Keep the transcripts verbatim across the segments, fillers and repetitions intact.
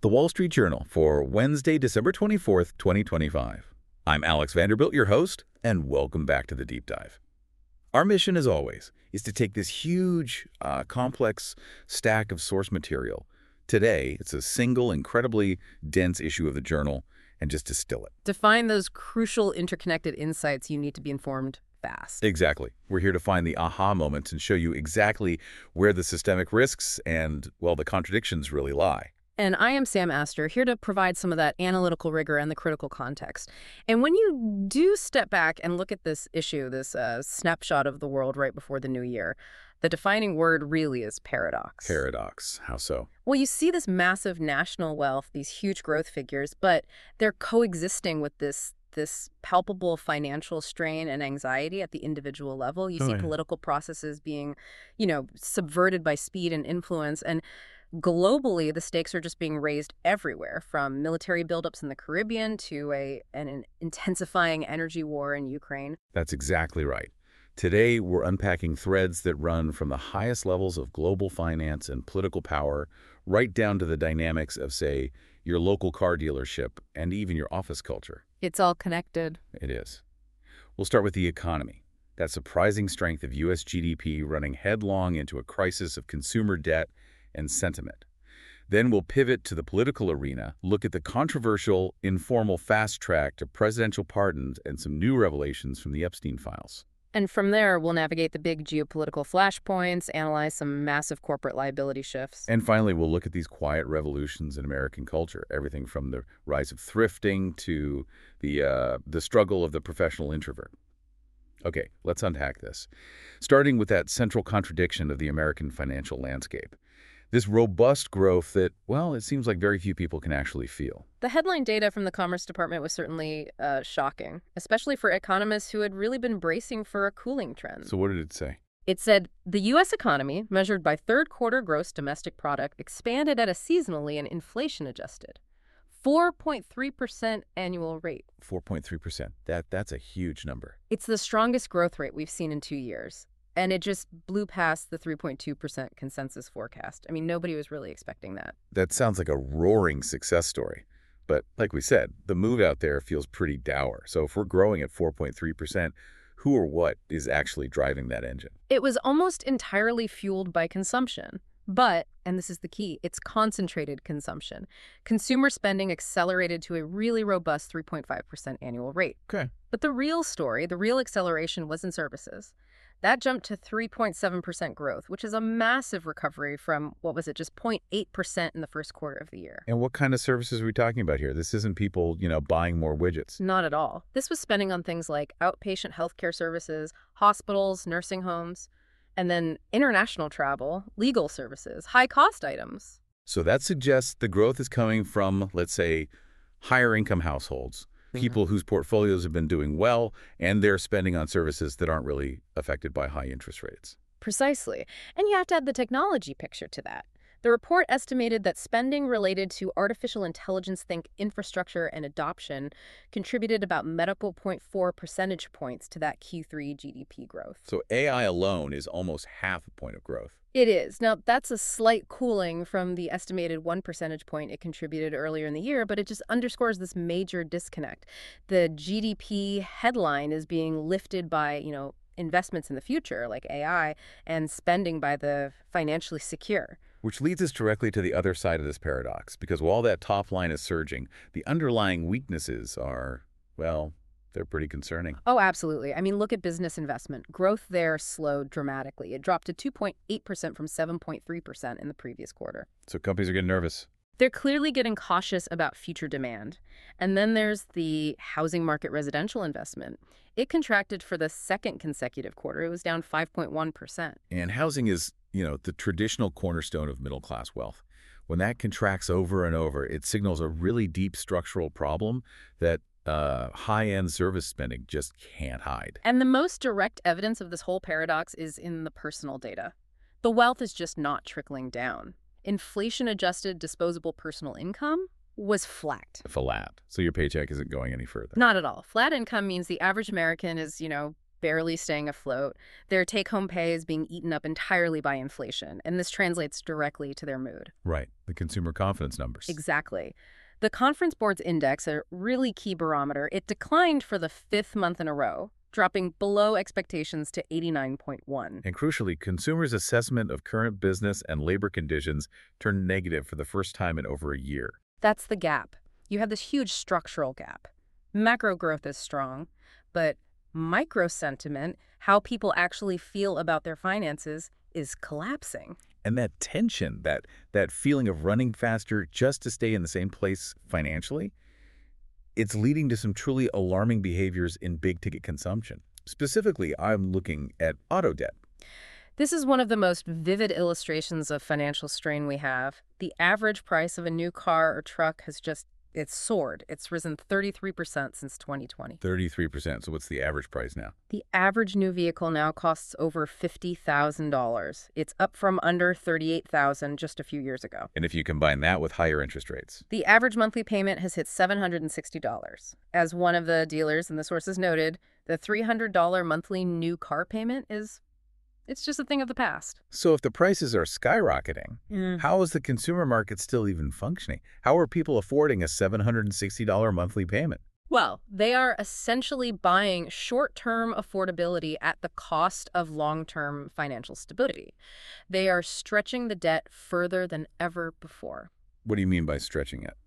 The Wall Street Journal for Wednesday, December twenty-fourth, twenty twenty-five. I'm Alex Vanderbilt, your host, and welcome back to the Deep Dive. Our mission, as always, is to take this huge, uh, complex stack of source material. Today, it's a single, incredibly dense issue of the journal, and just distill it. To find those crucial interconnected insights, you need to be informed fast. Exactly. We're here to find the aha moments and show you exactly where the systemic risks and, well, the contradictions really lie. And I am Sam Astor, here to provide some of that analytical rigor and the critical context. And when you do step back and look at this issue, this uh, snapshot of the world right before the new year, the defining word really is paradox. Paradox. How so? Well, you see this massive national wealth, these huge growth figures, but they're coexisting with this this palpable financial strain and anxiety at the individual level. You Oh, see yeah. political processes being, you know, subverted by speed and influence. And globally, the stakes are just being raised everywhere, from military buildups in the Caribbean to a an intensifying energy war in Ukraine. That's exactly right. Today, we're unpacking threads that run from the highest levels of global finance and political power right down to the dynamics of, say, your local car dealership and even your office culture. It's all connected. It is. We'll start with the economy. That surprising strength of U S G D P running headlong into a crisis of consumer debt and sentiment. Then we'll pivot to the political arena, look at the controversial, informal fast track to presidential pardons and some new revelations from the Epstein files. And from there, we'll navigate the big geopolitical flashpoints, analyze some massive corporate liability shifts. And finally, we'll look at these quiet revolutions in American culture, everything from the rise of thrifting to the, uh, the struggle of the professional introvert. Okay, let's unpack this, starting with that central contradiction of the American financial landscape. This robust growth that, well, it seems like very few people can actually feel. The headline data from the Commerce Department was certainly uh, shocking, especially for economists who had really been bracing for a cooling trend. So what did it say? It said the U S economy, measured by third quarter gross domestic product, expanded at a seasonally and inflation-adjusted four point three percent annual rate. four point three percent. That, that's a huge number. It's the strongest growth rate we've seen in two years. And it just blew past the three point two percent consensus forecast. I mean, nobody was really expecting that. That sounds like a roaring success story. But like we said, the move out there feels pretty dour. So if we're growing at four point three percent, who or what is actually driving that engine? It was almost entirely fueled by consumption. But, and this is the key, it's concentrated consumption. Consumer spending accelerated to a really robust three point five percent annual rate. Okay. But the real story, the real acceleration was in services. That jumped to three point seven percent growth, which is a massive recovery from, what was it, just zero point eight percent in the first quarter of the year. And what kind of services are we talking about here? This isn't people, you know, buying more widgets. Not at all. This was spending on things like outpatient healthcare services, hospitals, nursing homes, and then international travel, legal services, high-cost items. So that suggests the growth is coming from, let's say, higher income households, people whose portfolios have been doing well, and they're spending on services that aren't really affected by high interest rates. Precisely. And you have to add the technology picture to that. The report estimated that spending related to artificial intelligence, think infrastructure and adoption, contributed about medical zero point four percentage points to that Q three G D P growth. So A I alone is almost half a point of growth. It is. Now, that's a slight cooling from the estimated one percentage point it contributed earlier in the year, but it just underscores this major disconnect. The G D P headline is being lifted by, you know, investments in the future, like A I, and spending by the financially secure. Which leads us directly to the other side of this paradox, because while that top line is surging, the underlying weaknesses are, well, they're pretty concerning. Oh, absolutely. I mean, look at business investment. Growth there slowed dramatically. It dropped to two point eight percent from seven point three percent in the previous quarter. So companies are getting nervous. They're clearly getting cautious about future demand. And then there's the housing market residential investment. It contracted for the second consecutive quarter. It was down five point one percent. And housing is, you know, the traditional cornerstone of middle-class wealth. When that contracts over and over, it signals a really deep structural problem that uh, high-end service spending just can't hide. And the most direct evidence of this whole paradox is in the personal data. The wealth is just not trickling down. Inflation-adjusted disposable personal income was flat. Flat. So your paycheck isn't going any further. Not at all. Flat income means the average American is, you know, barely staying afloat. Their take-home pay is being eaten up entirely by inflation, and this translates directly to their mood. Right, the consumer confidence numbers. Exactly. The Conference Board's index, a really key barometer, it declined for the fifth month in a row, dropping below expectations to eighty-nine point one. And crucially, consumers' assessment of current business and labor conditions turned negative for the first time in over a year. That's the gap. You have this huge structural gap. Macro growth is strong, but micro sentiment, how people actually feel about their finances, is collapsing. And that tension, that, that feeling of running faster just to stay in the same place financially, it's leading to some truly alarming behaviors in big-ticket consumption. Specifically, I'm looking at auto debt. This is one of the most vivid illustrations of financial strain we have. The average price of a new car or truck has just, it's soared. It's risen thirty-three percent since twenty twenty. thirty-three percent. So what's the average price now? The average new vehicle now costs over fifty thousand dollars. It's up from under thirty-eight thousand dollars just a few years ago. And if you combine that with higher interest rates? The average monthly payment has hit seven hundred sixty dollars. As one of the dealers in the sources noted, the three hundred dollars monthly new car payment is, it's just a thing of the past. So if the prices are skyrocketing, Mm. how is the consumer market still even functioning? How are people affording a seven hundred sixty dollars monthly payment? Well, they are essentially buying short-term affordability at the cost of long-term financial stability. They are stretching the debt further than ever before. What do you mean by stretching it?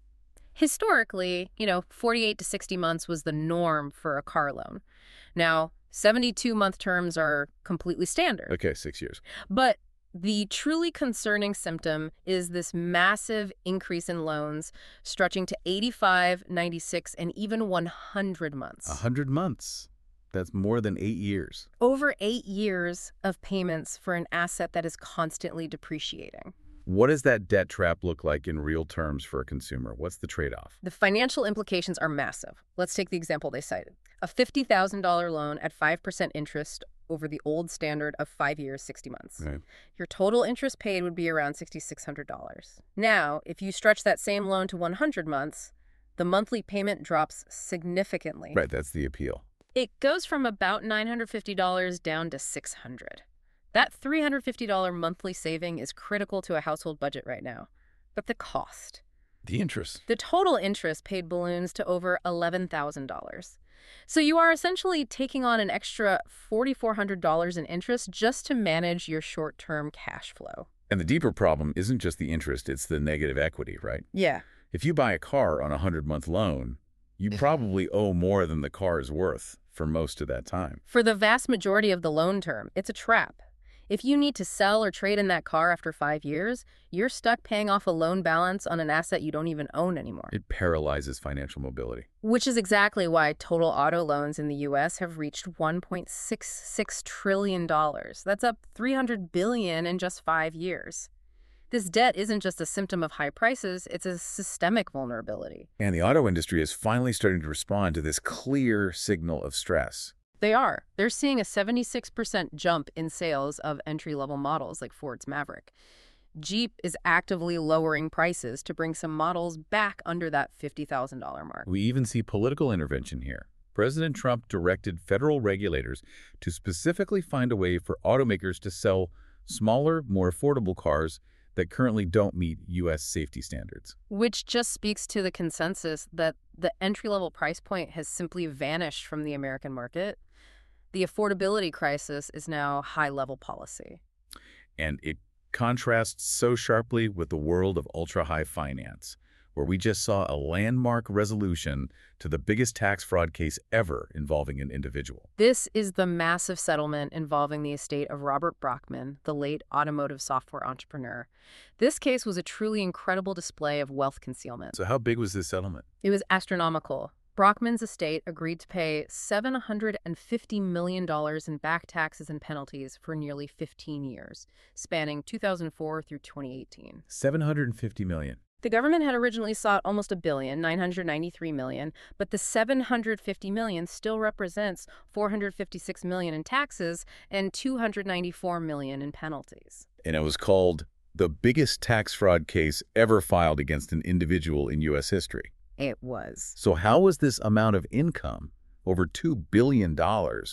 Historically, you know, forty-eight to sixty months was the norm for a car loan. Now, seventy-two month terms are completely standard. Okay, six years. But the truly concerning symptom is this massive increase in loans stretching to eighty-five, ninety-six, and even one hundred months. A hundred months. That's more than eight years. Over eight years of payments for an asset that is constantly depreciating. What does that debt trap look like in real terms for a consumer? What's the trade-off? The financial implications are massive. Let's take the example they cited. A fifty thousand dollar loan at five percent interest over the old standard of five years, sixty months. Right. Your total interest paid would be around six thousand six hundred dollars. Now, if you stretch that same loan to one hundred months, the monthly payment drops significantly. Right, that's the appeal. It goes from about nine hundred fifty dollars down to six hundred dollars. That three hundred fifty dollar monthly saving is critical to a household budget right now. But the cost. The interest. The total interest paid balloons to over eleven thousand dollars. So you are essentially taking on an extra four thousand four hundred dollars in interest just to manage your short-term cash flow. And the deeper problem isn't just the interest, it's the negative equity, right? Yeah. If you buy a car on a hundred-month loan, you probably owe more than the car is worth for most of that time. For the vast majority of the loan term, it's a trap. If you need to sell or trade in that car after five years, you're stuck paying off a loan balance on an asset you don't even own anymore. It paralyzes financial mobility. Which is exactly why total auto loans in the U S have reached one point six six trillion dollars. That's up three hundred billion dollars in just five years. This debt isn't just a symptom of high prices, it's a systemic vulnerability. And the auto industry is finally starting to respond to this clear signal of stress. They are. They're seeing a seventy-six percent jump in sales of entry-level models like Ford's Maverick. Jeep is actively lowering prices to bring some models back under that fifty thousand dollar mark. We even see political intervention here. President Trump directed federal regulators to specifically find a way for automakers to sell smaller, more affordable cars that currently don't meet U S safety standards. Which just speaks to the consensus that the entry-level price point has simply vanished from the American market. The affordability crisis is now high-level policy. And it contrasts so sharply with the world of ultra-high finance, where we just saw a landmark resolution to the biggest tax fraud case ever involving an individual. This is the massive settlement involving the estate of Robert Brockman, the late automotive software entrepreneur. This case was a truly incredible display of wealth concealment. So how big was this settlement? It was astronomical. Brockman's estate agreed to pay seven hundred fifty million dollars in back taxes and penalties for nearly fifteen years, spanning two thousand four through twenty eighteen. seven hundred fifty million dollars. The government had originally sought almost a billion, nine hundred ninety-three million dollars, but the seven hundred fifty million dollars still represents four hundred fifty-six million dollars in taxes and two hundred ninety-four million dollars in penalties. And it was called the biggest tax fraud case ever filed against an individual in U S history. It was. So how was this amount of income, over two billion dollars,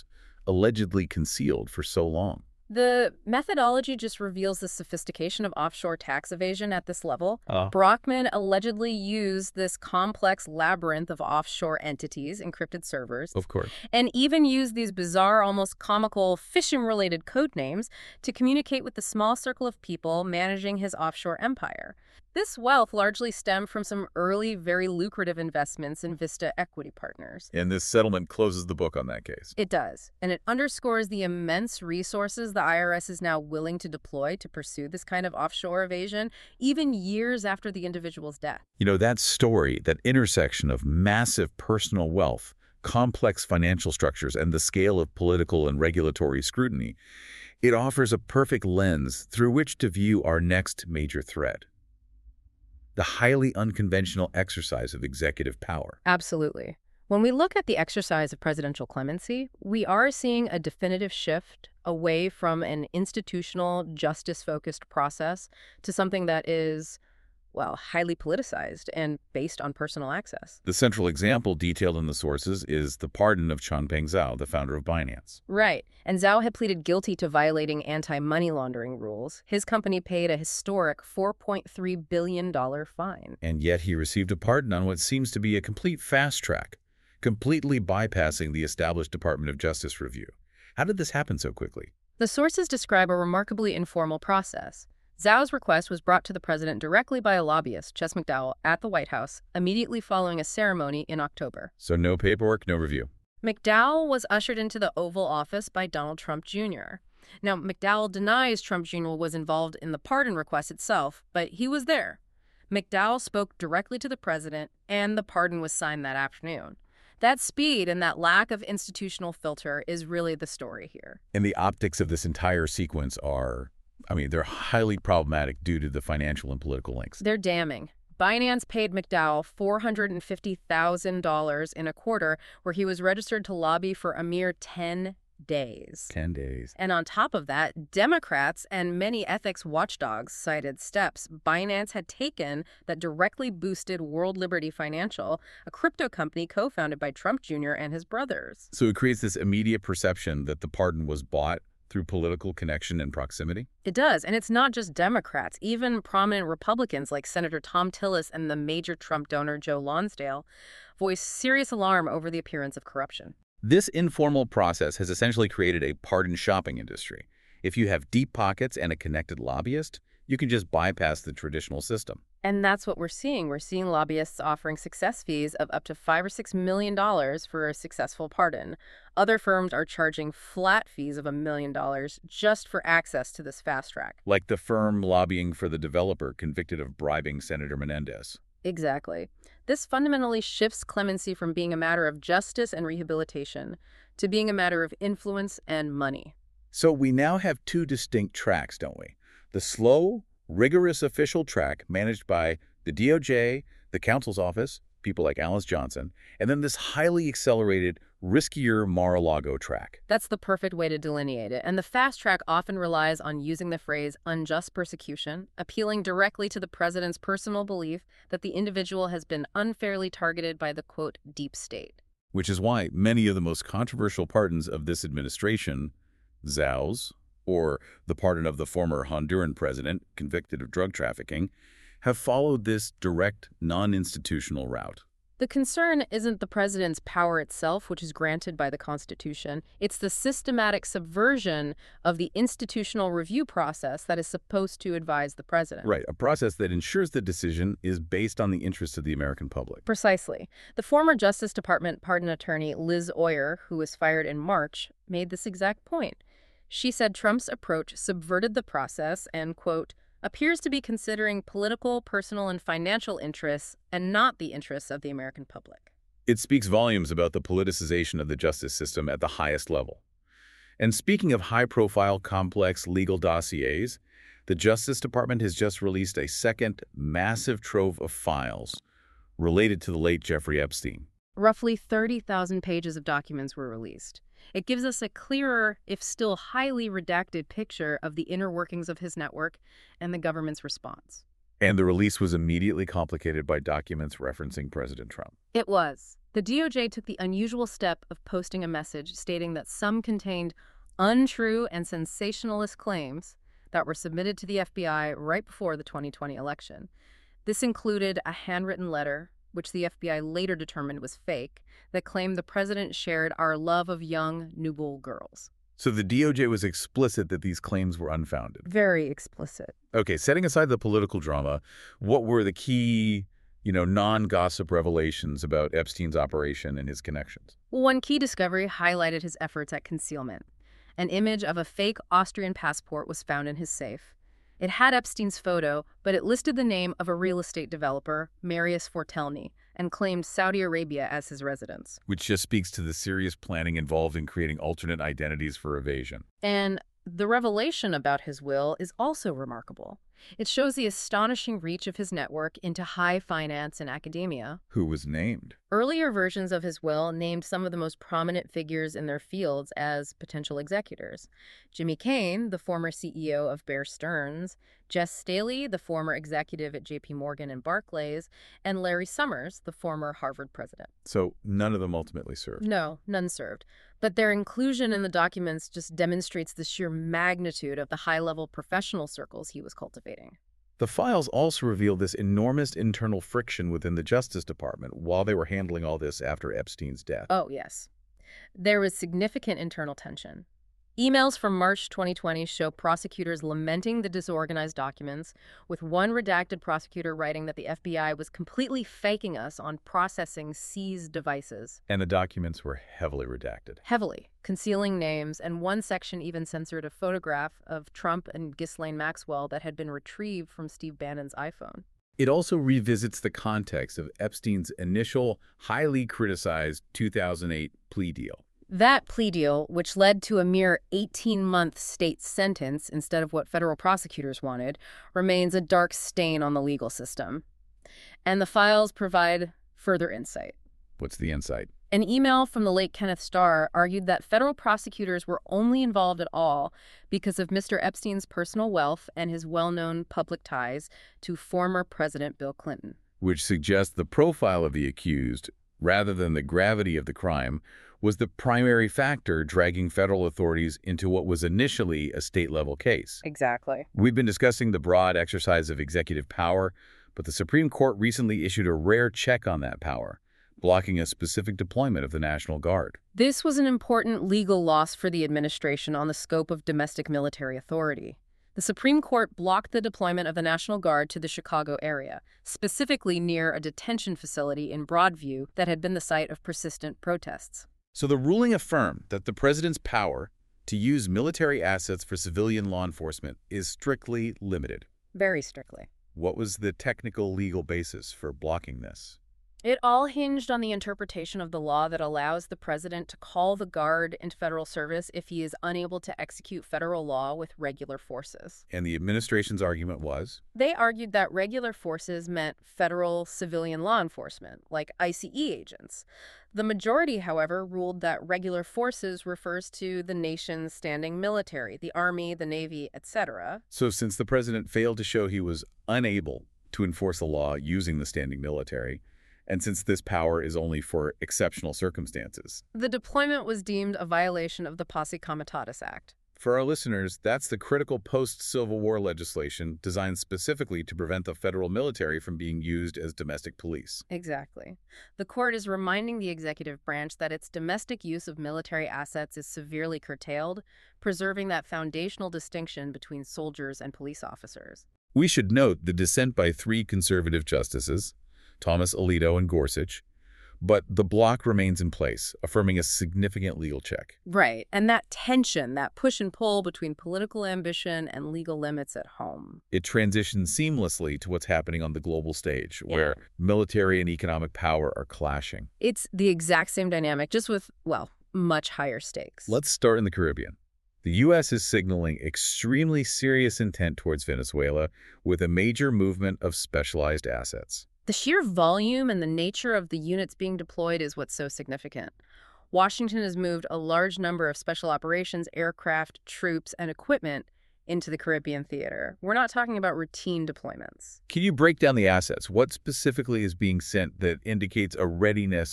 allegedly concealed for so long? The methodology just reveals the sophistication of offshore tax evasion at this level. Oh, Brockman allegedly used this complex labyrinth of offshore entities, encrypted servers, Of course. and even used these bizarre, almost comical phishing-related code names to communicate with the small circle of people managing his offshore empire. This wealth largely stemmed from some early, very lucrative investments in Vista Equity Partners. And this settlement closes the book on that case. It does, and it underscores the immense resources the I R S is now willing to deploy to pursue this kind of offshore evasion, even years after the individual's death. You know, that story, that intersection of massive personal wealth, complex financial structures, and the scale of political and regulatory scrutiny, it offers a perfect lens through which to view our next major threat: the highly unconventional exercise of executive power. Absolutely. When we look at the exercise of presidential clemency, we are seeing a definitive shift away from an institutional, justice-focused process to something that is, well, highly politicized and based on personal access. The central example detailed in the sources is the pardon of Changpeng Zhao, the founder of Binance. Right. And Zhao had pleaded guilty to violating anti-money laundering rules. His company paid a historic four point three billion dollars fine. And yet he received a pardon on what seems to be a complete fast track, completely bypassing the established Department of Justice review. How did this happen so quickly? The sources describe a remarkably informal process. Zhao's request was brought to the president directly by a lobbyist, Chess McDowell, at the White House, immediately following a ceremony in October. So no paperwork, no review. McDowell was ushered into the Oval Office by Donald Trump Junior Now, McDowell denies Trump Junior was involved in the pardon request itself, but he was there. McDowell spoke directly to the president, and the pardon was signed that afternoon. That speed and that lack of institutional filter is really the story here. And the optics of this entire sequence are, I mean, they're highly problematic due to the financial and political links. They're damning. Binance paid McDowell four hundred fifty thousand dollars in a quarter, where he was registered to lobby for a mere ten days. Ten days. And on top of that, Democrats and many ethics watchdogs cited steps Binance had taken that directly boosted World Liberty Financial, a crypto company co-founded by Trump Junior and his brothers. So it creates this immediate perception that the pardon was bought through political connection and proximity? It does, and it's not just Democrats. Even prominent Republicans like Senator Thom Tillis and the major Trump donor Joe Lonsdale voiced serious alarm over the appearance of corruption. This informal process has essentially created a pardon shopping industry. If you have deep pockets and a connected lobbyist, you can just bypass the traditional system. And that's what we're seeing. We're seeing lobbyists offering success fees of up to five or six million dollars for a successful pardon. Other firms are charging flat fees of a million dollars just for access to this fast track. Like the firm lobbying for the developer convicted of bribing Senator Menendez. Exactly. This fundamentally shifts clemency from being a matter of justice and rehabilitation to being a matter of influence and money. So we now have two distinct tracks, don't we? The slow, rigorous official track managed by the D O J, the counsel's office, people like Alice Johnson, and then this highly accelerated, riskier Mar-a-Lago track. That's the perfect way to delineate it. And the fast track often relies on using the phrase unjust persecution, appealing directly to the president's personal belief that the individual has been unfairly targeted by the, quote, deep state. Which is why many of the most controversial pardons of this administration, Zhao's, or the pardon of the former Honduran president convicted of drug trafficking, have followed this direct, non-institutional route. The concern isn't the president's power itself, which is granted by the Constitution. It's the systematic subversion of the institutional review process that is supposed to advise the president. Right, a process that ensures the decision is based on the interests of the American public. Precisely. The former Justice Department pardon attorney Liz Oyer, who was fired in March, made this exact point. She said Trump's approach subverted the process and, quote, appears to be considering political, personal, and financial interests and not the interests of the American public. It speaks volumes about the politicization of the justice system at the highest level. And speaking of high-profile, complex legal dossiers, the Justice Department has just released a second massive trove of files related to the late Jeffrey Epstein. Roughly thirty thousand pages of documents were released. It gives us a clearer, if still highly redacted, picture of the inner workings of his network and the government's response. And the release was immediately complicated by documents referencing President Trump. It was. The D O J took the unusual step of posting a message stating that some contained untrue and sensationalist claims that were submitted to the F B I right before the twenty twenty election. This included a handwritten letter, which the F B I later determined was fake, that claimed the president shared our love of young, nubile girls. So the D O J was explicit that these claims were unfounded. Very explicit. Okay, setting aside the political drama, what were the key, you know, non-gossip revelations about Epstein's operation and his connections? One key discovery highlighted his efforts at concealment. An image of a fake Austrian passport was found in his safe. It had Epstein's photo, but it listed the name of a real estate developer, Marius Fortelny, and claimed Saudi Arabia as his residence. Which just speaks to the serious planning involved in creating alternate identities for evasion. And the revelation about his will is also remarkable. It shows the astonishing reach of his network into high finance and academia. Who was named? Earlier versions of his will named some of the most prominent figures in their fields as potential executors. Jimmy Kane, the former C E O of Bear Stearns, Jess Staley, the former executive at J P Morgan and Barclays, and Larry Summers, the former Harvard president. So none of them ultimately served? No, none served. But their inclusion in the documents just demonstrates the sheer magnitude of the high-level professional circles he was cultivating. The files also reveal this enormous internal friction within the Justice Department while they were handling all this after Epstein's death. Oh, yes. There was significant internal tension. Emails from March twenty twenty show prosecutors lamenting the disorganized documents, with one redacted prosecutor writing that the F B I was completely faking us on processing seized devices. And the documents were heavily redacted. Heavily, concealing names, and one section even censored a photograph of Trump and Ghislaine Maxwell that had been retrieved from Steve Bannon's iPhone. It also revisits the context of Epstein's initial, highly criticized two thousand eight plea deal. That plea deal, which led to a mere eighteen-month state sentence instead of what federal prosecutors wanted, remains a dark stain on the legal system. And the files provide further insight. What's the insight? An email from the late Kenneth Starr argued that federal prosecutors were only involved at all because of Mister Epstein's personal wealth and his well-known public ties to former President Bill Clinton. Which suggests the profile of the accused, rather than the gravity of the crime, was the primary factor dragging federal authorities into what was initially a state-level case. Exactly. We've been discussing the broad exercise of executive power, but the Supreme Court recently issued a rare check on that power, blocking a specific deployment of the National Guard. This was an important legal loss for the administration on the scope of domestic military authority. The Supreme Court blocked the deployment of the National Guard to the Chicago area, specifically near a detention facility in Broadview that had been the site of persistent protests. So the ruling affirmed that the president's power to use military assets for civilian law enforcement is strictly limited. Very strictly. What was the technical legal basis for blocking this? It all hinged on the interpretation of the law that allows the president to call the Guard into federal service if he is unable to execute federal law with regular forces. And the administration's argument was? They argued that regular forces meant federal civilian law enforcement, like I C E agents. The majority, however, ruled that regular forces refers to the nation's standing military, the Army, the Navy, et cetera. So since the president failed to show he was unable to enforce the law using the standing military, and since this power is only for exceptional circumstances, the deployment was deemed a violation of the Posse Comitatus Act. For our listeners, that's the critical post-Civil War legislation designed specifically to prevent the federal military from being used as domestic police. Exactly. The court is reminding the executive branch that its domestic use of military assets is severely curtailed, preserving that foundational distinction between soldiers and police officers. We should note the dissent by three conservative justices, Thomas Alito and Gorsuch, but the block remains in place, affirming a significant legal check. Right, and that tension, that push and pull between political ambition and legal limits at home. It transitions seamlessly to what's happening on the global stage, Yeah. where military and economic power are clashing. It's the exact same dynamic, just with, well, much higher stakes. Let's start in the Caribbean. The U S is signaling extremely serious intent towards Venezuela with a major movement of specialized assets. The sheer volume and the nature of the units being deployed is what's so significant. Washington has moved a large number of special operations, aircraft, troops, and equipment into the Caribbean theater. We're not talking about routine deployments. Can you break down the assets? What specifically is being sent that indicates a readiness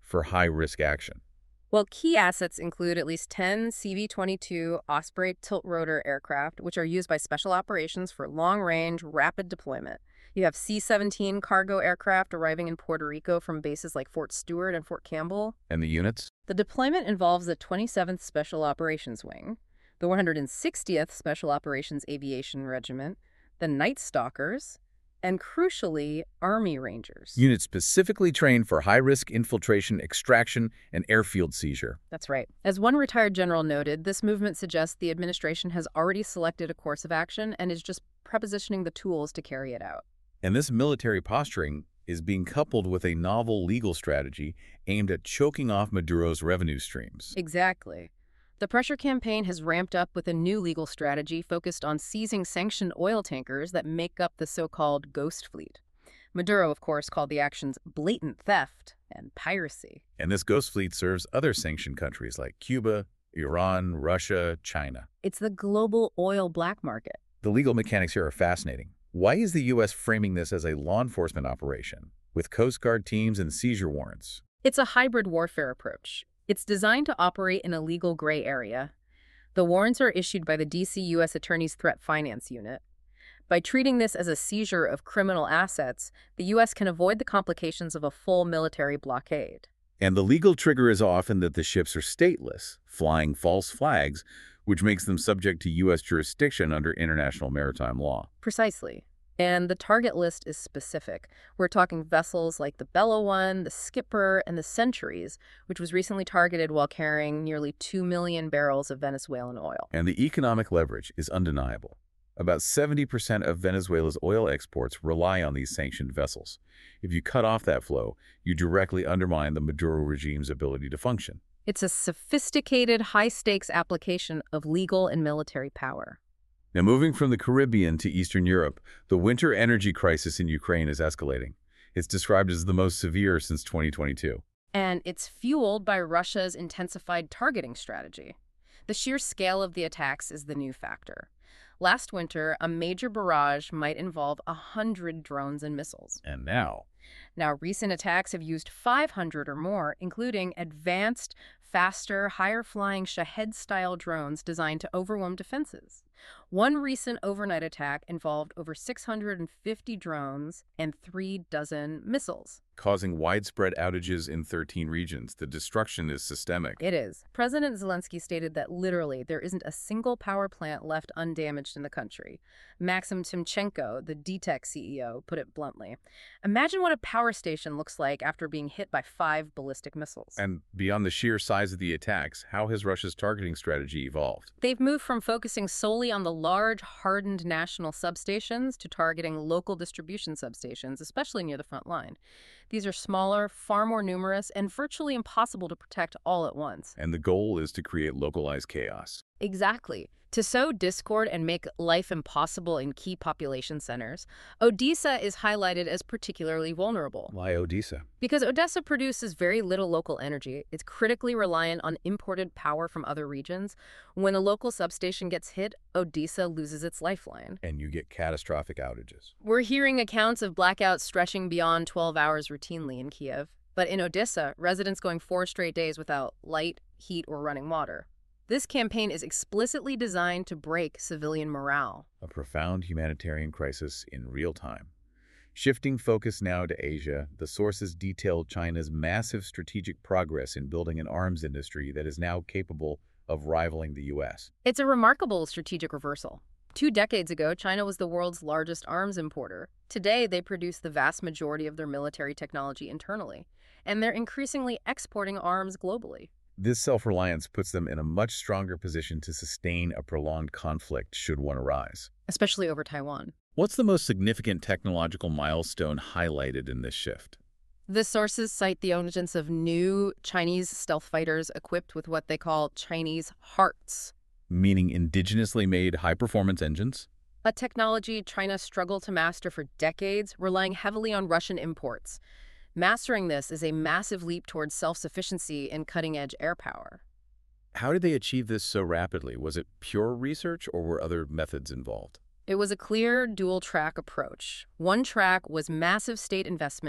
for high-risk action. Well, key assets include at least ten C V twenty-two Osprey tilt-rotor aircraft, which are used by special operations for long-range, rapid deployment. You have C seventeen cargo aircraft arriving in Puerto Rico from bases like Fort Stewart and Fort Campbell. And the units? The deployment involves the twenty-seventh Special Operations Wing, the one hundred sixtieth Special Operations Aviation Regiment, the Night Stalkers, and crucially, Army Rangers. Units specifically trained for high-risk infiltration, extraction, and airfield seizure. That's right. As one retired general noted, this movement suggests the administration has already selected a course of action and is just prepositioning the tools to carry it out. And this military posturing is being coupled with a novel legal strategy aimed at choking off Maduro's revenue streams. Exactly. The pressure campaign has ramped up with a new legal strategy focused on seizing sanctioned oil tankers that make up the so-called Ghost Fleet. Maduro, of course, called the actions blatant theft and piracy. And this Ghost Fleet serves other sanctioned countries like Cuba, Iran, Russia, China. It's the global oil black market. The legal mechanics here are fascinating. Why is the U S framing this as a law enforcement operation, with Coast Guard teams and seizure warrants? It's a hybrid warfare approach. It's designed to operate in a legal gray area. The warrants are issued by the D C U S Attorney's Threat Finance Unit. By treating this as a seizure of criminal assets, the U S can avoid the complications of a full military blockade. And the legal trigger is often that the ships are stateless, flying false flags, which makes them subject to U S jurisdiction under international maritime law. Precisely. And the target list is specific. We're talking vessels like the Bella One, the Skipper, and the Centuries, which was recently targeted while carrying nearly two million barrels of Venezuelan oil. And the economic leverage is undeniable. About seventy percent of Venezuela's oil exports rely on these sanctioned vessels. If you cut off that flow, you directly undermine the Maduro regime's ability to function. It's a sophisticated, high-stakes application of legal and military power. Now, moving from the Caribbean to Eastern Europe, the winter energy crisis in Ukraine is escalating. It's described as the most severe since twenty twenty-two. And it's fueled by Russia's intensified targeting strategy. The sheer scale of the attacks is the new factor. Last winter, a major barrage might involve one hundred drones and missiles. And now? Now, recent attacks have used five hundred or more, including advanced, faster, higher-flying Shahed-style drones designed to overwhelm defenses. One recent overnight attack involved over six hundred fifty drones and three dozen missiles. Causing widespread outages in thirteen regions. The destruction is systemic. It is. President Zelensky stated that literally there isn't a single power plant left undamaged in the country. Maxim Timchenko, the D TEC C E O, put it bluntly. Imagine what a power station looks like after being hit by five ballistic missiles. And beyond the sheer size of the attacks, how has Russia's targeting strategy evolved? They've moved from focusing solely on the large, hardened national substations to targeting local distribution substations, especially near the front line. These are smaller, far more numerous, and virtually impossible to protect all at once. And the goal is to create localized chaos. Exactly. To sow discord and make life impossible in key population centers, Odessa is highlighted as particularly vulnerable. Why Odessa? Because Odessa produces very little local energy. It's critically reliant on imported power from other regions. When a local substation gets hit, Odessa loses its lifeline. And you get catastrophic outages. We're hearing accounts of blackouts stretching beyond twelve hours routinely in Kiev. But in Odessa, residents going four straight days without light, heat, or running water. This campaign is explicitly designed to break civilian morale. A profound humanitarian crisis in real time. Shifting focus now to Asia, the sources detailed China's massive strategic progress in building an arms industry that is now capable of rivaling the U S. It's a remarkable strategic reversal. Two decades ago, China was the world's largest arms importer. Today, they produce the vast majority of their military technology internally, and they're increasingly exporting arms globally. This self-reliance puts them in a much stronger position to sustain a prolonged conflict should one arise. Especially over Taiwan. What's the most significant technological milestone highlighted in this shift? The sources cite the emergence of new Chinese stealth fighters equipped with what they call Chinese hearts. Meaning indigenously made high-performance engines? A technology China struggled to master for decades, relying heavily on Russian imports. Mastering this is a massive leap towards self-sufficiency and cutting-edge air power. How did they achieve this so rapidly? Was it pure research or were other methods involved? It was a clear dual-track approach. One track was massive state investment,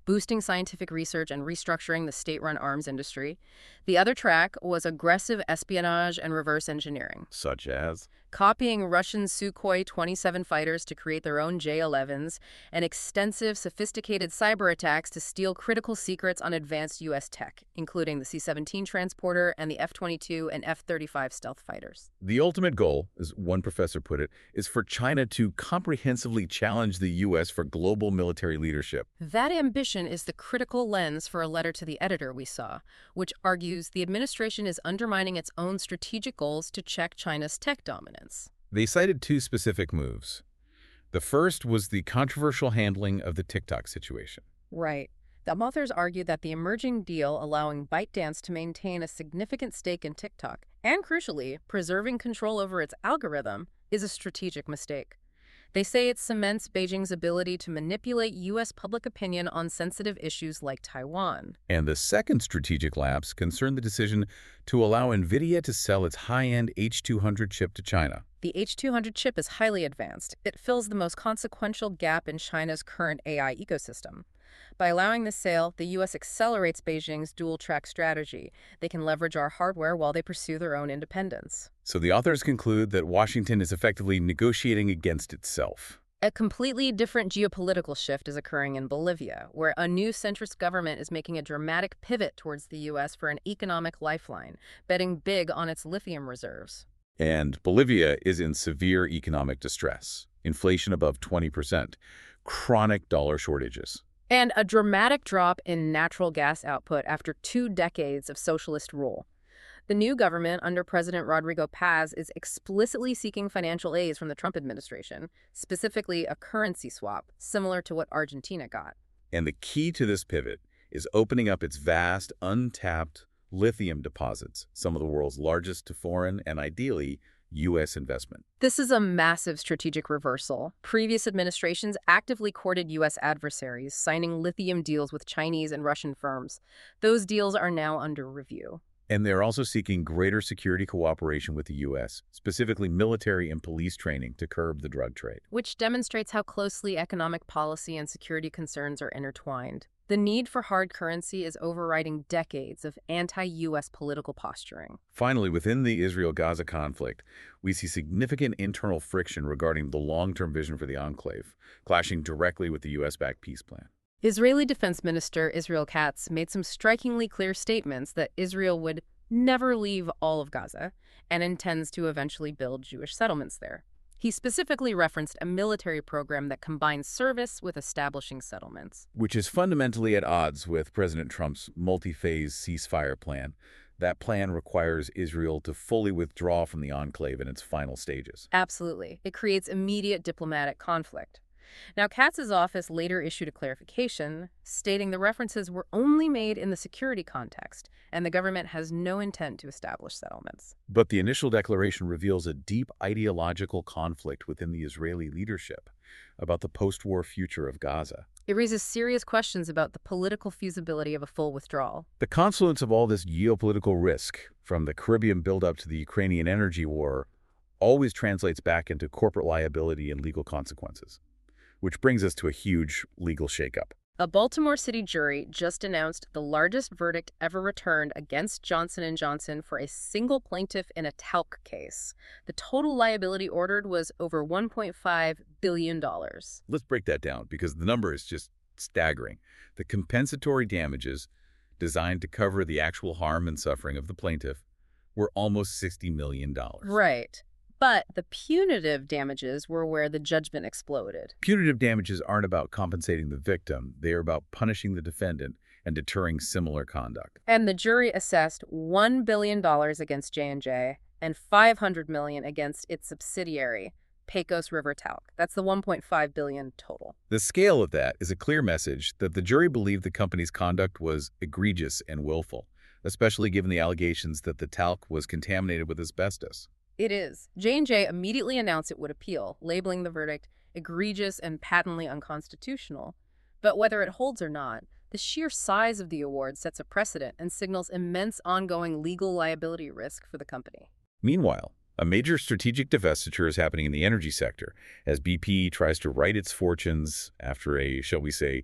boosting scientific research and restructuring the state-run arms industry. The other track was aggressive espionage and reverse engineering, Such as? copying Russian Sukhoi twenty-seven fighters to create their own J elevens, and extensive, sophisticated cyber attacks to steal critical secrets on advanced U S tech, including the C seventeen transporter and the F twenty-two and F thirty-five stealth fighters. The ultimate goal, as one professor put it, is for China to comprehensively challenge the U S for global military leadership. That ambition is the critical lens for a letter to the editor we saw, which argues the administration is undermining its own strategic goals to check China's tech dominance. They cited two specific moves. The first was the controversial handling of the TikTok situation. Right. The authors argue that the emerging deal allowing ByteDance to maintain a significant stake in TikTok, and crucially, preserving control over its algorithm, is a strategic mistake. They say it cements Beijing's ability to manipulate U S public opinion on sensitive issues like Taiwan. And the second strategic lapse concerned the decision to allow NVIDIA to sell its high-end H two hundred chip to China. The H two hundred chip is highly advanced. It fills the most consequential gap in China's current A I ecosystem. By allowing this sale, the U S accelerates Beijing's dual-track strategy. They can leverage our hardware while they pursue their own independence. So the authors conclude that Washington is effectively negotiating against itself. A completely different geopolitical shift is occurring in Bolivia, where a new centrist government is making a dramatic pivot towards the U S for an economic lifeline, betting big on its lithium reserves. And Bolivia is in severe economic distress, inflation above twenty percent, chronic dollar shortages. And a dramatic drop in natural gas output after two decades of socialist rule. The new government under President Rodrigo Paz is explicitly seeking financial aid from the Trump administration, specifically a currency swap, similar to what Argentina got. And the key to this pivot is opening up its vast, untapped lithium deposits, some of the world's largest to foreign and ideally U S investment. This is a massive strategic reversal. Previous administrations actively courted U S adversaries, signing lithium deals with Chinese and Russian firms. Those deals are now under review. And they're also seeking greater security cooperation with the U S, specifically military and police training to curb the drug trade. Which demonstrates how closely economic policy and security concerns are intertwined. The need for hard currency is overriding decades of anti-U S political posturing. Finally, within the Israel-Gaza conflict, we see significant internal friction regarding the long-term vision for the enclave, clashing directly with the U S-backed peace plan. Israeli Defense Minister Israel Katz made some strikingly clear statements that Israel would never leave all of Gaza and intends to eventually build Jewish settlements there. He specifically referenced a military program that combines service with establishing settlements. Which is fundamentally at odds with President Trump's multi-phase ceasefire plan. That plan requires Israel to fully withdraw from the enclave in its final stages. Absolutely. It creates immediate diplomatic conflict. Now, Katz's office later issued a clarification, stating the references were only made in the security context, and the government has no intent to establish settlements. But the initial declaration reveals a deep ideological conflict within the Israeli leadership about the post-war future of Gaza. It raises serious questions about the political feasibility of a full withdrawal. The confluence of all this geopolitical risk, from the Caribbean buildup to the Ukrainian energy war, always translates back into corporate liability and legal consequences. Which brings us to a huge legal shakeup. A Baltimore City jury just announced the largest verdict ever returned against Johnson and Johnson for a single plaintiff in a talc case. The total liability ordered was over one point five billion dollars. Let's break that down because the number is just staggering. The compensatory damages, designed to cover the actual harm and suffering of the plaintiff, were almost sixty million dollars. Right. But the punitive damages were where the judgment exploded. Punitive damages aren't about compensating the victim. They are about punishing the defendant and deterring similar conduct. And the jury assessed one billion dollars against J and J and five hundred million dollars against its subsidiary, Pecos River Talc. That's the one point five billion dollars total. The scale of that is a clear message that the jury believed the company's conduct was egregious and willful, especially given the allegations that the talc was contaminated with asbestos. It is. J and J immediately announced it would appeal, labeling the verdict egregious and patently unconstitutional. But whether it holds or not, the sheer size of the award sets a precedent and signals immense ongoing legal liability risk for the company. Meanwhile, a major strategic divestiture is happening in the energy sector as B P tries to right its fortunes after a, shall we say,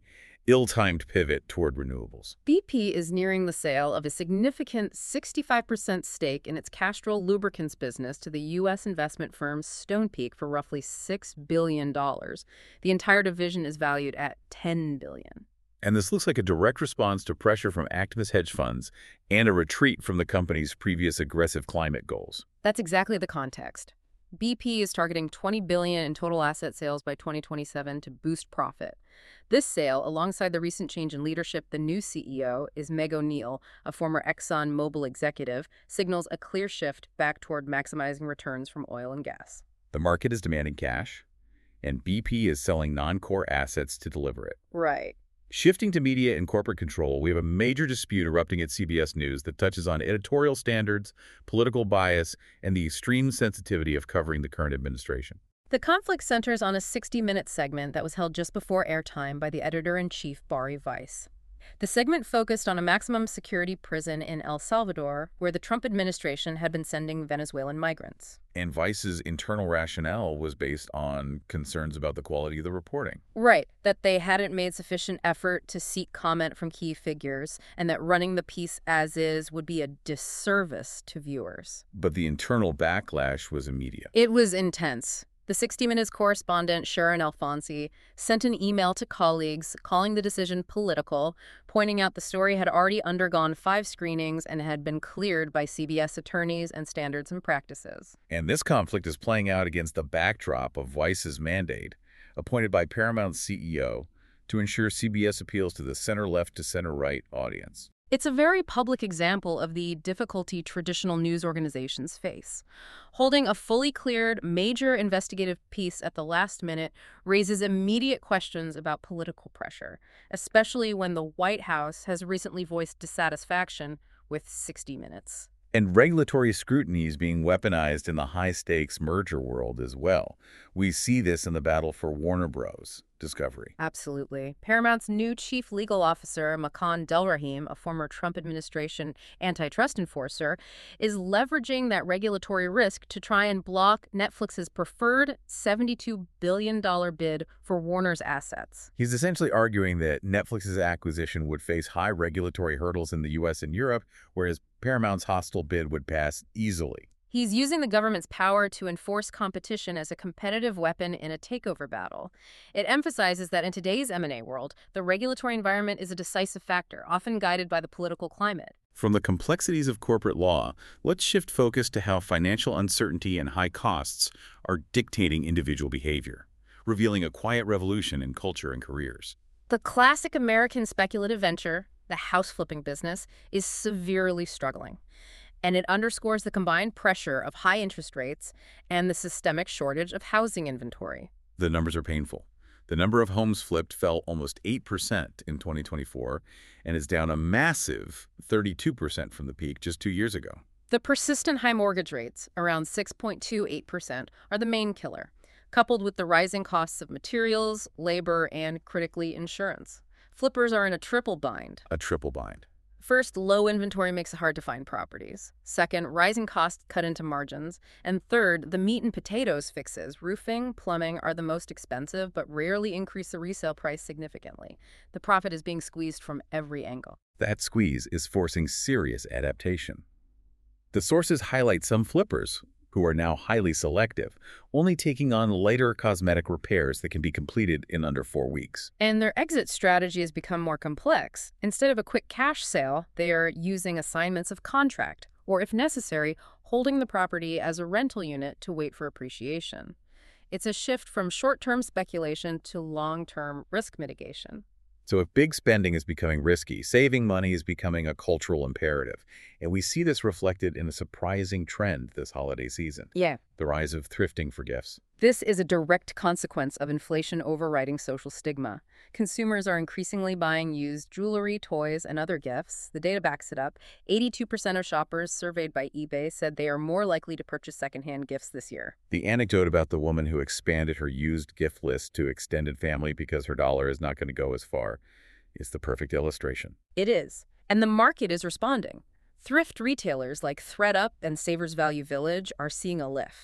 ill-timed pivot toward renewables. B P is nearing the sale of a significant sixty-five percent stake in its Castrol lubricants business to the U S investment firm Stonepeak for roughly six billion dollars. The entire division is valued at ten billion dollars. And this looks like a direct response to pressure from activist hedge funds and a retreat from the company's previous aggressive climate goals. That's exactly the context. B P is targeting twenty billion dollars in total asset sales by twenty twenty-seven to boost profit. This sale, alongside the recent change in leadership, the new C E O is Meg O'Neill, a former Exxon Mobil executive, signals a clear shift back toward maximizing returns from oil and gas. The market is demanding cash, and B P is selling non-core assets to deliver it. Right. Shifting to media and corporate control, we have a major dispute erupting at C B S News that touches on editorial standards, political bias, and the extreme sensitivity of covering the current administration. The conflict centers on a sixty minute segment that was held just before airtime by the editor-in-chief, Bari Weiss. The segment focused on a maximum security prison in El Salvador, where the Trump administration had been sending Venezuelan migrants. And Weiss's internal rationale was based on concerns about the quality of the reporting. Right, that they hadn't made sufficient effort to seek comment from key figures, and that running the piece as is would be a disservice to viewers. But the internal backlash was immediate. It was intense. The sixty minutes correspondent, Sharon Alfonsi, sent an email to colleagues calling the decision political, pointing out the story had already undergone five screenings and had been cleared by C B S attorneys and standards and practices. And this conflict is playing out against the backdrop of Weiss's mandate, appointed by Paramount's C E O, to ensure C B S appeals to the center-left to center-right audience. It's a very public example of the difficulty traditional news organizations face. Holding a fully cleared, major investigative piece at the last minute raises immediate questions about political pressure, especially when the White House has recently voiced dissatisfaction with sixty minutes. And regulatory scrutiny is being weaponized in the high-stakes merger world as well. We see this in the battle for Warner Bros. Discovery. Absolutely. Paramount's new chief legal officer, Makan Delrahim, a former Trump administration antitrust enforcer, is leveraging that regulatory risk to try and block Netflix's preferred seventy-two billion dollars bid for Warner's assets. He's essentially arguing that Netflix's acquisition would face high regulatory hurdles in the U S and Europe, whereas Paramount's hostile bid would pass easily. He's using the government's power to enforce competition as a competitive weapon in a takeover battle. It emphasizes that in today's M and A world, the regulatory environment is a decisive factor, often guided by the political climate. From the complexities of corporate law, let's shift focus to how financial uncertainty and high costs are dictating individual behavior, revealing a quiet revolution in culture and careers. The classic American speculative venture, the house flipping business, is severely struggling. And it underscores the combined pressure of high interest rates and the systemic shortage of housing inventory. The numbers are painful. The number of homes flipped fell almost eight percent in twenty twenty-four and is down a massive thirty-two percent from the peak just two years ago. The persistent high mortgage rates, around six point two eight percent, are the main killer, coupled with the rising costs of materials, labor, and, critically, insurance. Flippers are in a triple bind. A triple bind. First, low inventory makes it hard to find properties. Second, rising costs cut into margins. And third, the meat and potatoes fixes, roofing, plumbing, are the most expensive but rarely increase the resale price significantly. The profit is being squeezed from every angle. That squeeze is forcing serious adaptation. The sources highlight some flippers, who are now highly selective, only taking on lighter cosmetic repairs that can be completed in under four weeks. And their exit strategy has become more complex. Instead of a quick cash sale, they are using assignments of contract, or if necessary, holding the property as a rental unit to wait for appreciation. It's a shift from short-term speculation to long-term risk mitigation. So if big spending is becoming risky, saving money is becoming a cultural imperative. And we see this reflected in a surprising trend this holiday season. Yeah. The rise of thrifting for gifts. This is a direct consequence of inflation overriding social stigma. Consumers are increasingly buying used jewelry, toys, and other gifts. The data backs it up. eighty-two percent of shoppers surveyed by eBay said they are more likely to purchase secondhand gifts this year. The anecdote about the woman who expanded her used gift list to extended family because her dollar is not going to go as far is the perfect illustration. It is. And the market is responding. Thrift retailers like ThredUp and Savers Value Village are seeing a lift.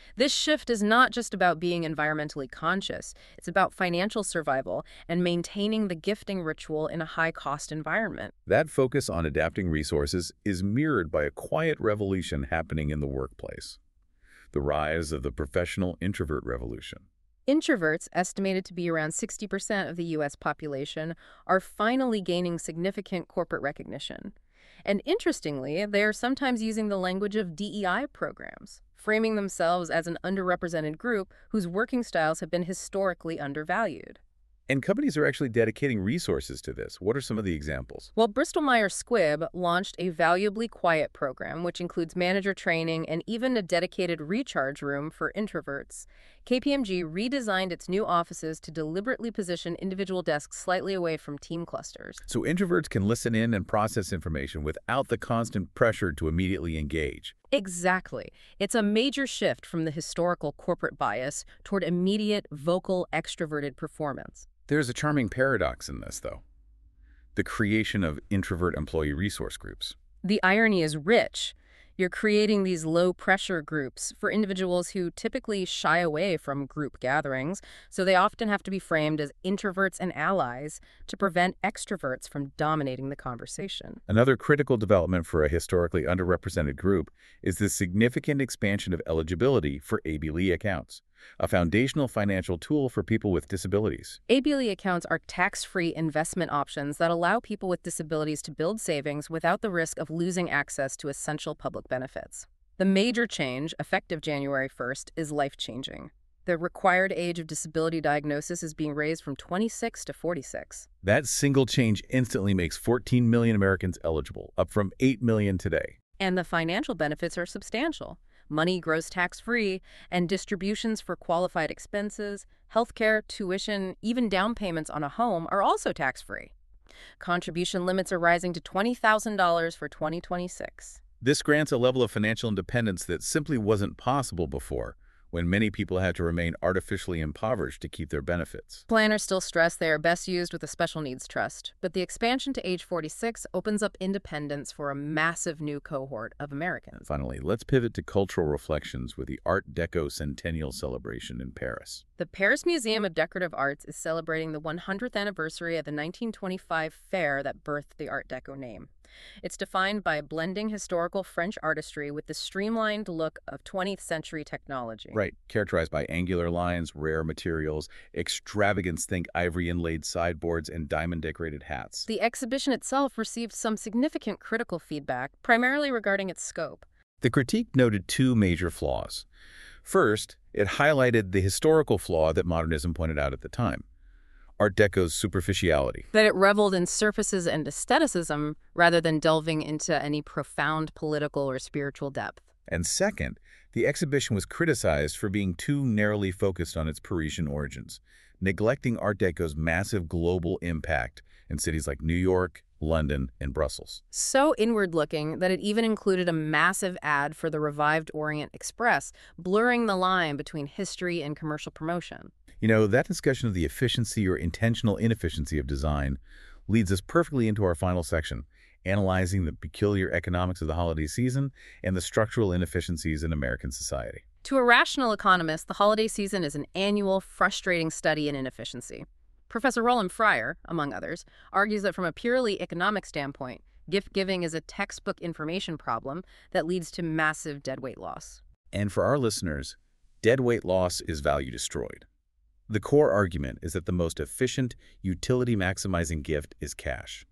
This shift is not just about being environmentally conscious. It's about financial survival and maintaining the gifting ritual in a high-cost environment. That focus on adapting resources is mirrored by a quiet revolution happening in the workplace. The rise of the professional introvert revolution. Introverts, estimated to be around sixty percent of the U S population, are finally gaining significant corporate recognition. And interestingly, they are sometimes using the language of D E I programs, framing themselves as an underrepresented group whose working styles have been historically undervalued. And companies are actually dedicating resources to this. What are some of the examples? Well, Bristol-Myers Squibb launched a Valuably Quiet program, which includes manager training and even a dedicated recharge room for introverts. K P M G redesigned its new offices to deliberately position individual desks slightly away from team clusters. So introverts can listen in and process information without the constant pressure to immediately engage. Exactly. It's a major shift from the historical corporate bias toward immediate, vocal, extroverted performance. There's a charming paradox in this, though. The creation of introvert employee resource groups. The irony is rich. You're creating these low-pressure groups for individuals who typically shy away from group gatherings, so they often have to be framed as introverts and allies to prevent extroverts from dominating the conversation. Another critical development for a historically underrepresented group is the significant expansion of eligibility for A B L E accounts, a foundational financial tool for people with disabilities. A B L E accounts are tax-free investment options that allow people with disabilities to build savings without the risk of losing access to essential public benefits. The major change, effective January first, is life-changing. The required age of disability diagnosis is being raised from twenty-six to forty-six. That single change instantly makes fourteen million Americans eligible, up from eight million today. And the financial benefits are substantial. Money grows tax-free, and distributions for qualified expenses, healthcare, tuition, even down payments on a home are also tax-free. Contribution limits are rising to twenty thousand dollars for twenty twenty-six. This grants a level of financial independence that simply wasn't possible before, when many people had to remain artificially impoverished to keep their benefits. Planners still stress they are best used with a special needs trust, but the expansion to age forty-six opens up independence for a massive new cohort of Americans. Finally, let's pivot to cultural reflections with the Art Deco Centennial Celebration in Paris. The Paris Museum of Decorative Arts is celebrating the one hundredth anniversary of the nineteen twenty-five fair that birthed the Art Deco name. It's defined by blending historical French artistry with the streamlined look of twentieth century technology. Right, characterized by angular lines, rare materials, extravagance, think ivory inlaid sideboards, and diamond-decorated hats. The exhibition itself received some significant critical feedback, primarily regarding its scope. The critique noted two major flaws. First, it highlighted the historical flaw that modernism pointed out at the time: Art Deco's superficiality. That it reveled in surfaces and aestheticism rather than delving into any profound political or spiritual depth. And second, the exhibition was criticized for being too narrowly focused on its Parisian origins, neglecting Art Deco's massive global impact in cities like New York, London, and Brussels. So inward-looking that it even included a massive ad for the revived Orient Express, blurring the line between history and commercial promotion. You know, that discussion of the efficiency or intentional inefficiency of design leads us perfectly into our final section, analyzing the peculiar economics of the holiday season and the structural inefficiencies in American society. To a rational economist, the holiday season is an annual, frustrating study in inefficiency. Professor Roland Fryer, among others, argues that from a purely economic standpoint, gift-giving is a textbook information problem that leads to massive deadweight loss. And for our listeners, deadweight loss is value destroyed. The core argument is that the most efficient, utility-maximizing gift is cash.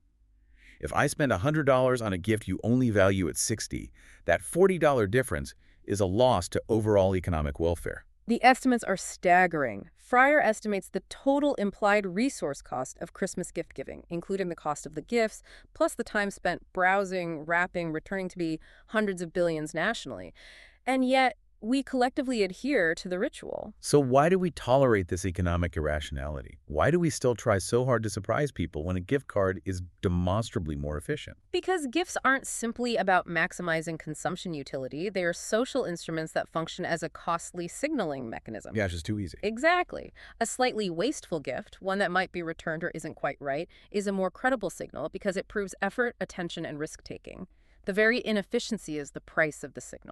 If I spend one hundred dollars on a gift you only value at sixty dollars, that forty dollar difference is a loss to overall economic welfare. The estimates are staggering. Fryer estimates the total implied resource cost of Christmas gift giving, including the cost of the gifts, plus the time spent browsing, wrapping, returning to be hundreds of billions nationally. And yet, we collectively adhere to the ritual. So why do we tolerate this economic irrationality? Why do we still try so hard to surprise people when a gift card is demonstrably more efficient? Because gifts aren't simply about maximizing consumption utility. They are social instruments that function as a costly signaling mechanism. Yeah, it's just too easy. Exactly. A slightly wasteful gift, one that might be returned or isn't quite right, is a more credible signal because it proves effort, attention, and risk-taking. The very inefficiency is the price of the signal.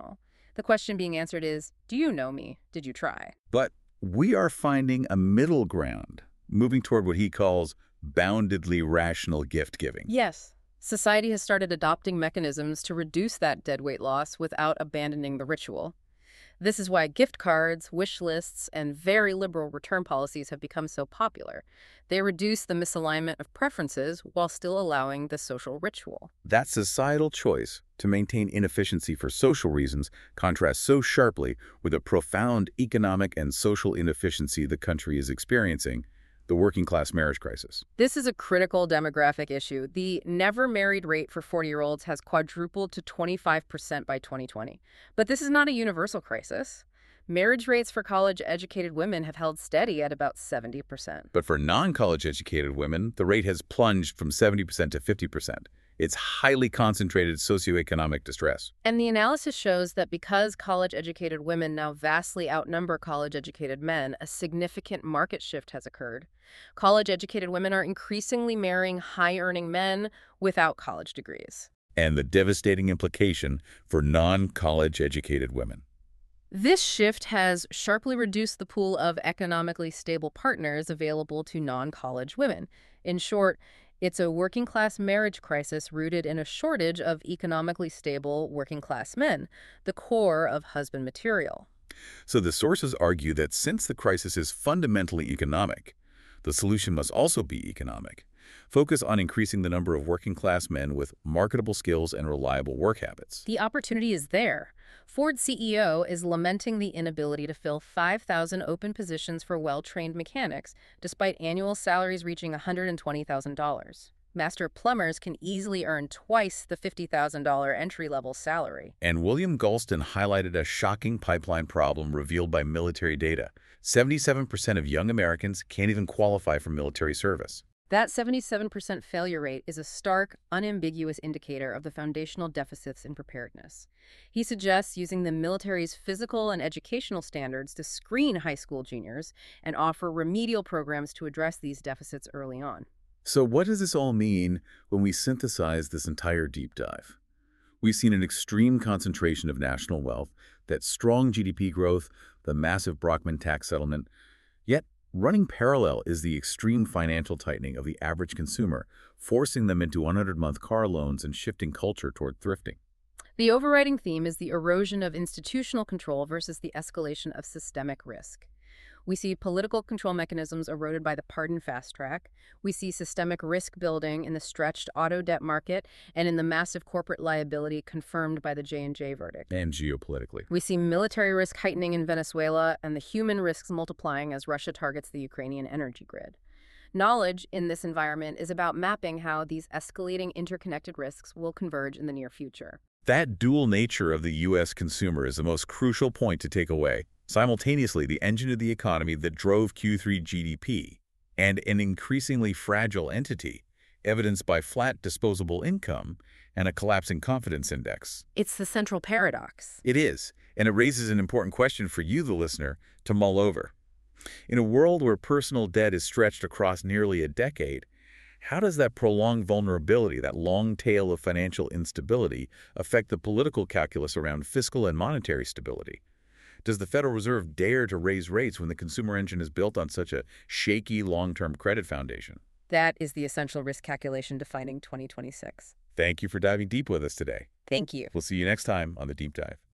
The question being answered is, do you know me? Did you try? But we are finding a middle ground, moving toward what he calls boundedly rational gift-giving. Yes. Society has started adopting mechanisms to reduce that deadweight loss without abandoning the ritual. This is why gift cards, wish lists, and very liberal return policies have become so popular. They reduce the misalignment of preferences while still allowing the social ritual. That societal choice to maintain inefficiency for social reasons contrasts so sharply with the profound economic and social inefficiency the country is experiencing, the working-class marriage crisis. This is a critical demographic issue. The never-married rate for forty-year-olds has quadrupled to twenty-five percent by twenty twenty. But this is not a universal crisis. Marriage rates for college-educated women have held steady at about seventy percent. But for non-college educated women, the rate has plunged from seventy percent to fifty percent. It's highly concentrated socioeconomic distress. And the analysis shows that because college-educated women now vastly outnumber college-educated men, a significant market shift has occurred. College-educated women are increasingly marrying high-earning men without college degrees. And the devastating implication for non-college educated women. This shift has sharply reduced the pool of economically stable partners available to non-college women. In short, it's a working-class marriage crisis rooted in a shortage of economically stable working-class men, the core of husband material. So the sources argue that since the crisis is fundamentally economic, the solution must also be economic. Focus on increasing the number of working-class men with marketable skills and reliable work habits. The opportunity is there. Ford C E O is lamenting the inability to fill five thousand open positions for well-trained mechanics, despite annual salaries reaching one hundred twenty thousand dollars. Master plumbers can easily earn twice the fifty thousand dollar entry-level salary. And William Galston highlighted a shocking pipeline problem revealed by military data. seventy-seven percent of young Americans can't even qualify for military service. That seventy-seven percent failure rate is a stark, unambiguous indicator of the foundational deficits in preparedness. He suggests using the military's physical and educational standards to screen high school juniors and offer remedial programs to address these deficits early on. So what does this all mean when we synthesize this entire deep dive? We've seen an extreme concentration of national wealth, that strong G D P growth, the massive Brockman tax settlement. Yet, running parallel is the extreme financial tightening of the average consumer, forcing them into one hundred month car loans and shifting culture toward thrifting. The overriding theme is the erosion of institutional control versus the escalation of systemic risk. We see political control mechanisms eroded by the pardon fast track. We see systemic risk building in the stretched auto debt market and in the massive corporate liability confirmed by the J and J verdict. And geopolitically. We see military risk heightening in Venezuela and the human risks multiplying as Russia targets the Ukrainian energy grid. Knowledge in this environment is about mapping how these escalating interconnected risks will converge in the near future. That dual nature of the U S consumer is the most crucial point to take away. Simultaneously, the engine of the economy that drove Q three G D P, and an increasingly fragile entity, evidenced by flat disposable income and a collapsing confidence index. It's the central paradox. It is, and it raises an important question for you, the listener, to mull over. In a world where personal debt is stretched across nearly a decade, how does that prolonged vulnerability, that long tail of financial instability, affect the political calculus around fiscal and monetary stability? Does the Federal Reserve dare to raise rates when the consumer engine is built on such a shaky long-term credit foundation? That is the essential risk calculation defining twenty twenty-six. Thank you for diving deep with us today. Thank you. We'll see you next time on The Deep Dive.